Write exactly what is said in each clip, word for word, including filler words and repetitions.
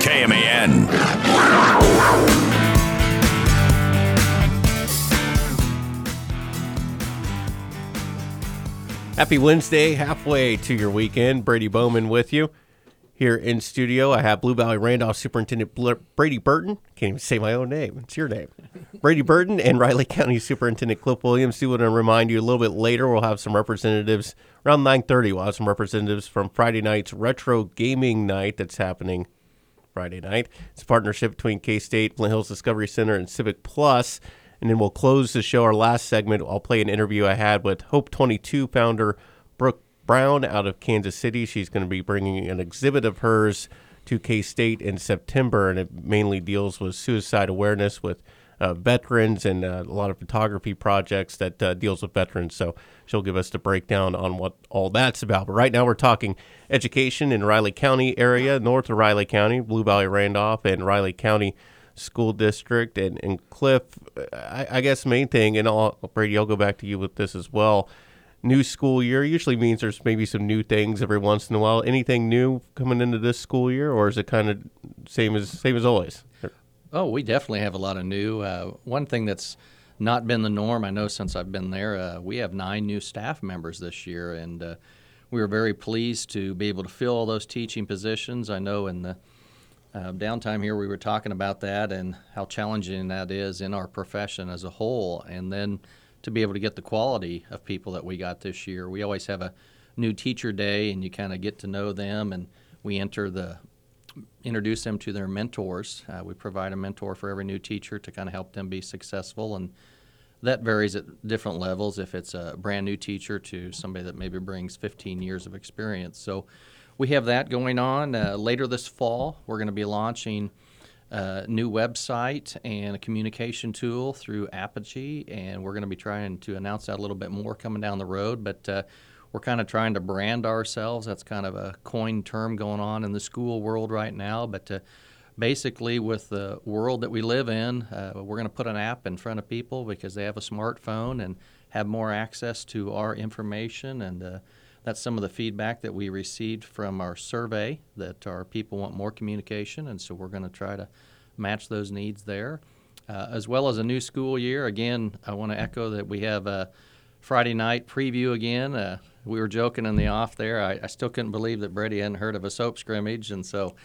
K M A N. Happy Wednesday, halfway to your weekend. Brady Bowman with you. Here in studio, I have Blue Valley Randolph Superintendent Brady Burton. Can't even say my own name. It's your name. Brady Burton and Riley County Superintendent Cliff Williams. Do want to remind you a little bit later, we'll have some representatives. Around nine thirty, we'll have some representatives from Friday night's Retro Gaming Night that's happening Friday night. It's a partnership between K-State, Flint Hills Discovery Center, and Civic Plus. And then we'll close the show. Our last segment, I'll play an interview I had with Hope twenty-two founder Brooke Brown out of Kansas City. She's going to be bringing an exhibit of hers to K-State in September, and it mainly deals with suicide awareness with uh, veterans and uh, a lot of photography projects that uh, deals with veterans. So she'll give us the breakdown on what all that's about. But right now we're talking education in Riley County area, north of Riley County, Blue Valley Randolph, and Riley County School District. And, and Cliff, I, I guess main thing, and I'll, Brady, I'll go back to you with this as well. New school year usually means there's maybe some new things every once in a while. Anything new coming into this school year, or is it kind of same as same as always? Oh, we definitely have a lot of new. Uh, one thing that's not been the norm, I know since I've been there, uh, we have nine new staff members this year, and uh, we were very pleased to be able to fill all those teaching positions. I know in the Uh, downtime here, we were talking about that and how challenging that is in our profession as a whole. And then to be able to get the quality of people that we got this year. We always have a new teacher day, and you kind of get to know them, and we enter the introduce them to their mentors. Uh, we provide a mentor for every new teacher to kind of help them be successful, and that varies at different levels. If it's a brand new teacher to somebody that maybe brings fifteen years of experience. So we have that going on. Uh, later this fall, we're going to be launching a new website and a communication tool through Apogee, and we're going to be trying to announce that a little bit more coming down the road. But uh, we're kind of trying to brand ourselves. That's kind of a coined term going on in the school world right now. But uh, basically, with the world that we live in, uh, we're going to put an app in front of people because they have a smartphone and have more access to our information. And uh, that's some of the feedback that we received from our survey, that our people want more communication, and so we're going to try to match those needs there. Uh, as well as a new school year, again, I want to echo that we have a Friday night preview again. Uh, we were joking in the off there. I, I still couldn't believe that Brady hadn't heard of a soap scrimmage, and so,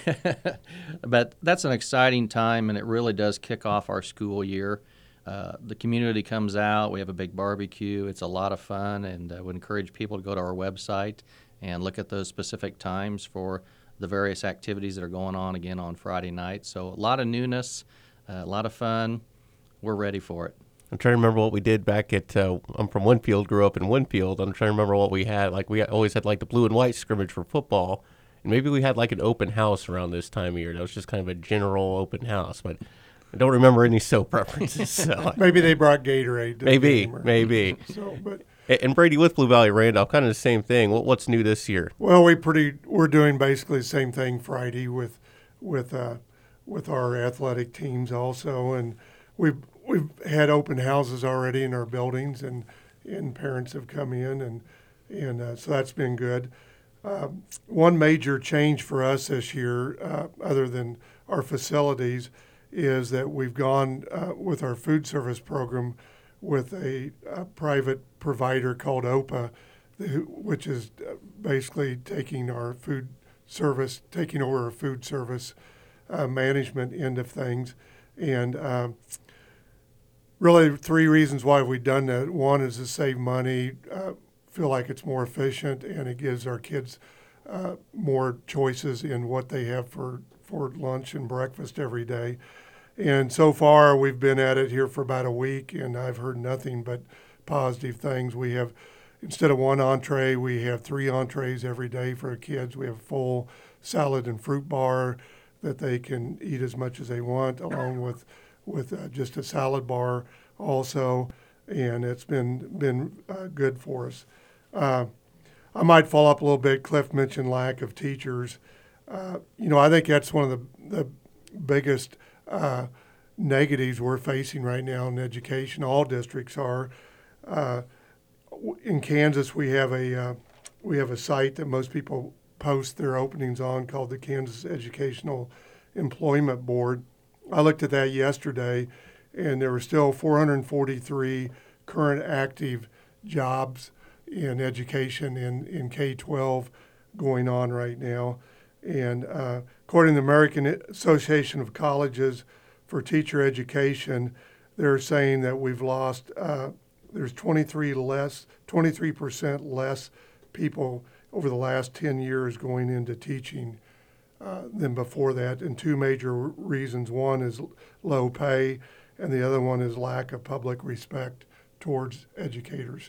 but that's an exciting time, and it really does kick off our school year. Uh, the community comes out. We have a big barbecue. It's a lot of fun, and I would encourage people to go to our website and look at those specific times for the various activities that are going on again on Friday night. So a lot of newness, uh, a lot of fun. We're ready for it. I'm trying to remember what we did back at, uh, I'm from Winfield, grew up in Winfield. I'm trying to remember what we had. Like, we always had, like, the blue and white scrimmage for football, and maybe we had, like, an open house around this time of year. That was just kind of a general open house, but I don't remember any soap references. So. Maybe they brought Gatorade. To maybe, the game or, maybe. So, but and Brady, with Blue Valley Randolph, kind of the same thing. What, what's new this year? Well, we pretty we're doing basically the same thing Friday with with uh, with our athletic teams also, and we've we've had open houses already in our buildings, and and parents have come in, and and uh, so that's been good. Uh, one major change for us this year, uh, other than our facilities, is that we've gone uh, with our food service program with a, a private provider called O P A, the, which is basically taking our food service, taking over our food service uh, management end of things. And uh, really three reasons why we've done that. One is to save money, uh, feel like it's more efficient, and it gives our kids uh, more choices in what they have for, for lunch and breakfast every day. And so far, we've been at it here for about a week, and I've heard nothing but positive things. We have, instead of one entree, we have three entrees every day for our kids. We have a full salad and fruit bar that they can eat as much as they want, along with with uh, just a salad bar also, and it's been been uh, good for us. Uh, I might follow up a little bit. Cliff mentioned lack of teachers. Uh, you know, I think that's one of the, the biggest uh, negatives we're facing right now in education. All districts are. Uh, in Kansas, we have a uh, we have a site that most people post their openings on called the Kansas Educational Employment Board. I looked at that yesterday, and there were still four hundred forty-three current active jobs in education in, in K twelve going on right now. And uh, according to the American Association of Colleges for Teacher Education, they're saying that we've lost, uh, there's twenty-three less, twenty-three percent less people over the last ten years going into teaching uh, than before that. And two major reasons. One is low pay, and the other one is lack of public respect towards educators.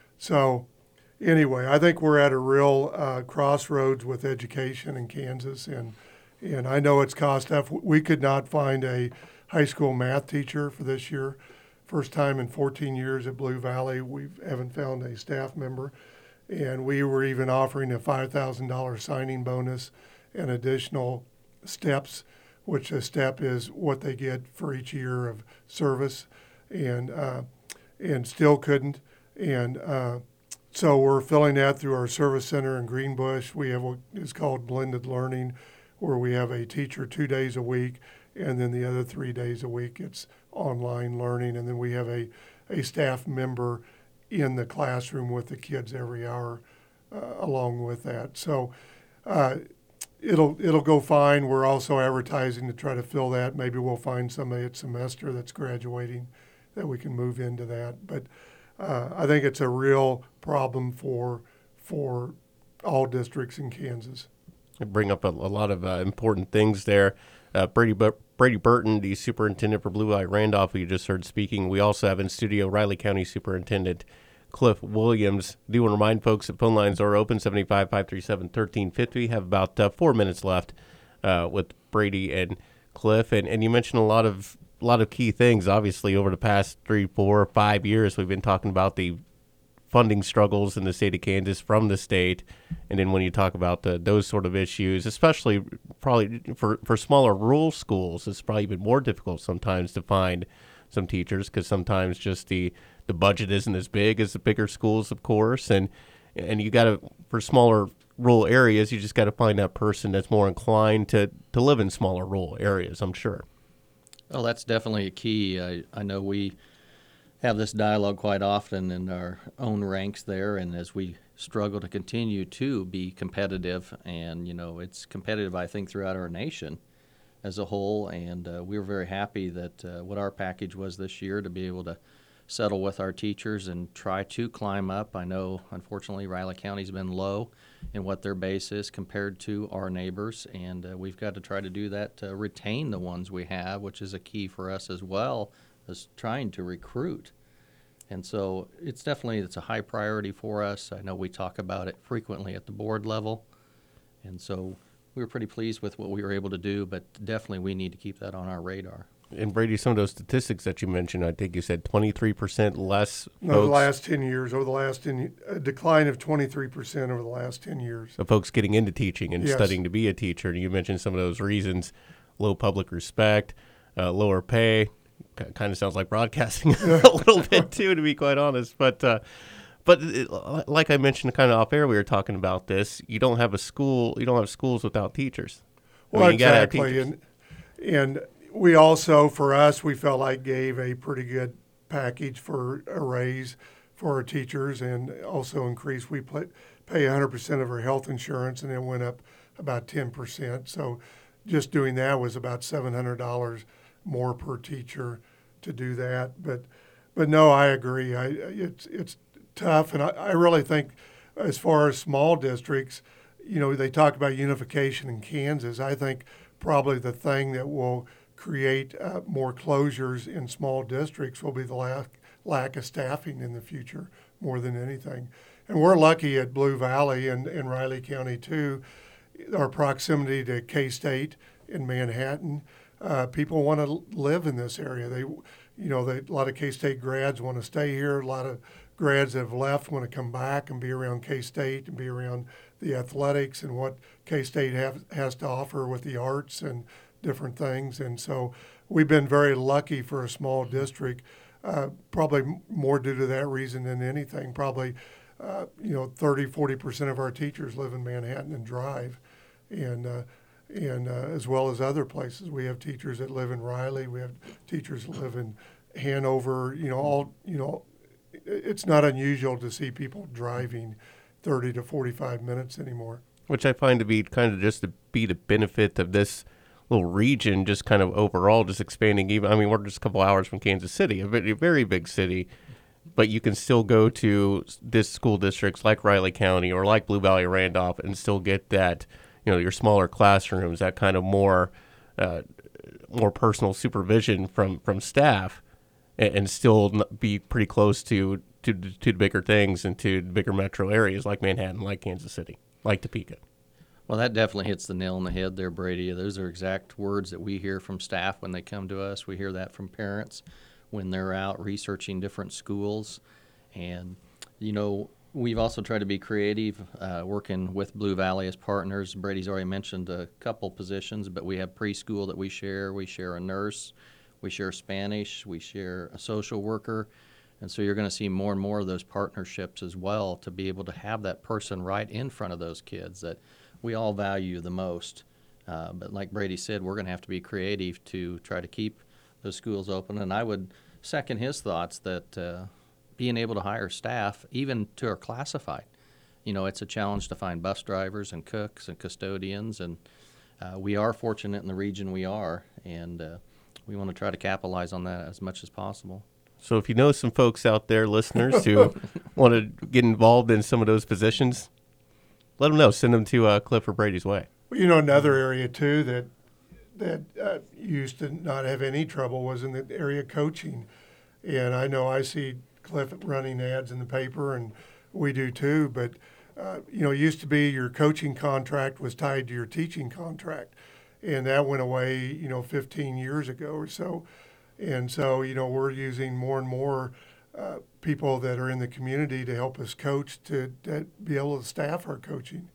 So anyway, I think we're at a real uh, crossroads with education in Kansas, and and I know it's cost effort. We could not find a high school math teacher for this year. First time in fourteen years at Blue Valley, we haven't found a staff member, and we were even offering a five thousand dollars signing bonus and additional steps, which a step is what they get for each year of service, and uh, and still couldn't. And uh, so we're filling that through our service center in Greenbush. We have what is called blended learning, where we have a teacher two days a week, and then the other three days a week it's online learning, and then we have a, a staff member in the classroom with the kids every hour uh, along with that. So uh, it'll it'll go fine. We're also advertising to try to fill that. Maybe we'll find somebody at semester that's graduating that we can move into that. But uh, I think it's a real problem for for all districts in Kansas. Bring up a, a lot of uh, important things there. Uh, Brady Bur- Brady Burton, the superintendent for Blue Valley Randolph, who you just heard speaking. We also have in studio Riley County Superintendent Cliff Williams. Do want to remind folks that phone lines are open, seven five, five three seven, one three five zero. Have about uh, four minutes left uh, with Brady and Cliff. And, and you mentioned a lot of a lot of key things. Obviously, over the past three, four, five years, we've been talking about the funding struggles in the state of Kansas from the state. And then when you talk about the, those sort of issues, especially probably for, for smaller rural schools, it's probably even more difficult sometimes to find some teachers, because sometimes just the, the budget isn't as big as the bigger schools, of course. And, and you got to, for smaller rural areas, you just got to find that person that's more inclined to, to live in smaller rural areas, I'm sure. Well, that's definitely a key. I, I know we have this dialogue quite often in our own ranks there, and as we struggle to continue to be competitive, and you know it's competitive I think throughout our nation as a whole, and uh, we were very happy that uh, what our package was this year to be able to settle with our teachers and try to climb up. I know unfortunately Riley County's been low in what their base is compared to our neighbors, and uh, we've got to try to do that to retain the ones we have, which is a key for us as well as trying to recruit. And so it's definitely, it's a high priority for us. I know we talk about it frequently at the board level. And so we were pretty pleased with what we were able to do, but definitely we need to keep that on our radar. And Brady, some of those statistics that you mentioned, I think you said twenty-three percent less No, folks, the last ten years, over the last ten, a decline of twenty-three percent over the last ten years. of folks getting into teaching and Yes. studying to be a teacher. And you mentioned some of those reasons: low public respect, uh, lower pay. Kind of sounds like broadcasting a little bit too, to be quite honest. But uh, but it, like I mentioned, kind of off air, we were talking about this. You don't have a school. You don't have schools without teachers. I Well, mean, you gotta have exactly, teachers. and and we also, for us, we felt like gave a pretty good package for a raise for our teachers, and also increased. We pay pay one hundred percent of our health insurance, and it went up about ten percent. So just doing that was about seven hundred dollars more per teacher to do that. But but no, I agree. I it's it's tough, and I, I really think as far as small districts, you know, they talk about unification in Kansas. I think probably the thing that will create uh, more closures in small districts will be the lack lack of staffing in the future more than anything. And we're lucky at Blue Valley and, and Riley County too. Our proximity to K-State in Manhattan. Uh, people want to live in this area. They, you know, they, a lot of K-State grads want to stay here. A lot of grads that have left want to come back and be around K-State and be around the athletics and what K-State have, has to offer with the arts and different things. And so we've been very lucky for a small district, uh, probably more due to that reason than anything. Probably uh, you know, thirty, forty percent of our teachers live in Manhattan and drive, and uh, and uh, as well as other places. We have teachers that live in Riley. We have teachers that live in Hanover. You know, all you know, it's not unusual to see people driving thirty to forty-five minutes anymore. Which I find to be kind of just to be the benefit of this little region, just kind of overall, just expanding. Even, I mean, we're just a couple hours from Kansas City, a very, very big city, but you can still go to this school districts like Riley County or like Blue Valley Randolph and still get that, you know, your smaller classrooms, that kind of more, uh, more personal supervision from, from staff, and, and still be pretty close to, to to the bigger things and to the bigger metro areas like Manhattan, like Kansas City, like Topeka. Well, that definitely hits the nail on the head there, Brady. Those are exact words that we hear from staff when they come to us. We hear that from parents when they're out researching different schools. And, you know, we've also tried to be creative, uh, working with Blue Valley as partners. Brady's already mentioned a couple positions, but we have preschool that we share. We share a nurse. We share Spanish. We share a social worker. And so you're going to see more and more of those partnerships as well to be able to have that person right in front of those kids that we all value the most. Uh, but like Brady said, we're going to have to be creative to try to keep those schools open. And I would second his thoughts that uh, being able to hire staff, even to our classified, you know, it's a challenge to find bus drivers and cooks and custodians. And uh, we are fortunate in the region we are, and uh, we want to try to capitalize on that as much as possible. So if you know some folks out there, listeners, who want to get involved in some of those positions, let them know. Send them to uh, Cliff or Brady's way. Well, you know, another area, too, that that uh, used to not have any trouble was in the area of coaching. And I know I see Cliff running ads in the paper, and we do, too. But, uh, you know, it used to be your coaching contract was tied to your teaching contract. And that went away, you know, fifteen years ago or so. And so, you know, we're using more and more uh, people that are in the community to help us coach to, to be able to staff our coaching.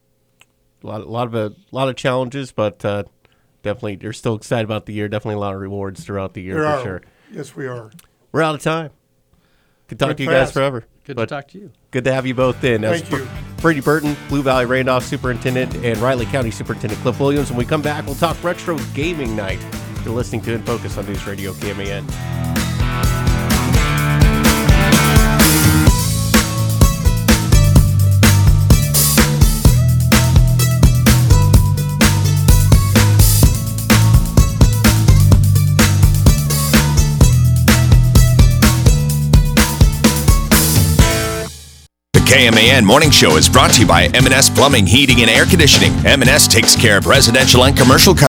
A lot, a lot of a lot of challenges, but uh, definitely you're still excited about the year. Definitely a lot of rewards throughout the year There for are. sure. Yes, we are. We're out of time. Could talk Went to you guys fast. forever. Good but to talk to you. Good to have you both in. That Thank was you. Brady Burton, Blue Valley Randolph Superintendent, and Riley County Superintendent Cliff Williams. When we come back, we'll talk retro gaming night. You're listening to In Focus on News Radio K M A N. K M A N Morning Show is brought to you by M and S Plumbing, Heating, and Air Conditioning. M and S takes care of residential and commercial customers.